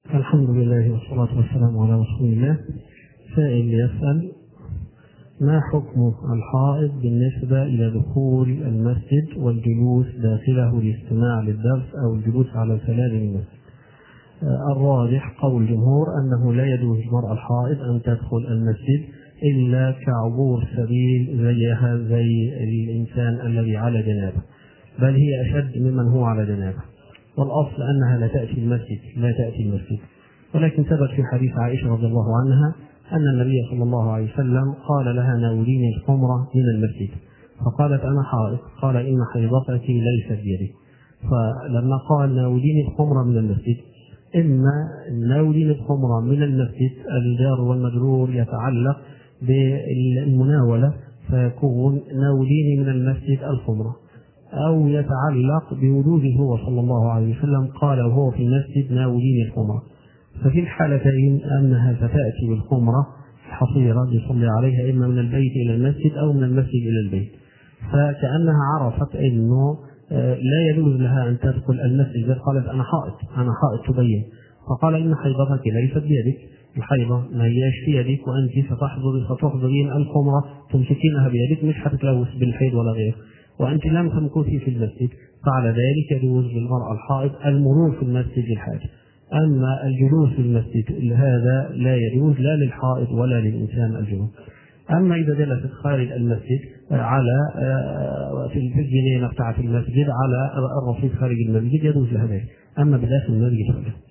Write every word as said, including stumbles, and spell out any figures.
الحمد لله والصلاة والسلام على رسول الله. سائل يسأل: ما حكم الحائض بالنسبة إلى دخول المسجد والجلوس داخله لاستماع للدرس أو الجلوس على سلالم المسجد؟ الراجح قول الجمهور أنه لا يجوز للمرأة الحائض أن تدخل المسجد إلا كعبور سبيل زيها زي الإنسان الذي على جنابه، بل هي أشد ممن هو على جنابه، والأصل أنها لا تأتي المسجد لا تأتي المسجد ولكن ثبت في حديث عائشة رضي الله عنها أن النبي صلى الله عليه وسلم قال لها: ناوليني الخمرة من المسجد، فقالت: أنا حائض. قال: إن حيضتك ليست بيدك. فلما قال ناوليني الخمرة من المسجد، إما ناوليني الخمرة من المسجد الجار والمجرور يتعلق بالمناولة فيكون ناوليني من المسجد الخمرة، أو يتعلق بوجوده هو صلى الله عليه وسلم قال وهو في المسجد: ناوليني الخمرة. ففي الحالتين أنها ستأتي بالخمرة الحصيرة يصلي عليها إما من البيت إلى المسجد أو من المسجد إلى البيت، فكأنها عرفت أنه لا يجوز لها أن تدخل المسجد. قالت: أنا حائض أنا حائض تبين. فقال: إن حيضتك ليست بيدك، الحيضة ما هياش في يدك، وأنت ستحضرين ستحضرين الخمرة تمسكينها بيدك، مش هتتلوث بالحيض ولا غيره، وأنت لم تمكثي في المسجد، فعلى ذلك يجوز للمرأة الحائض المرور في المسجد للحاجة. أما الجلوس في المسجد هذا لا يجوز لا للحائض ولا للإنسان الجنوب. أما إذا جلست خارج المسجد على في الجنينة بتاعة المسجد على الرصيف خارج المسجد يجوز لها ذلك، أما بداخل المسجد فلا.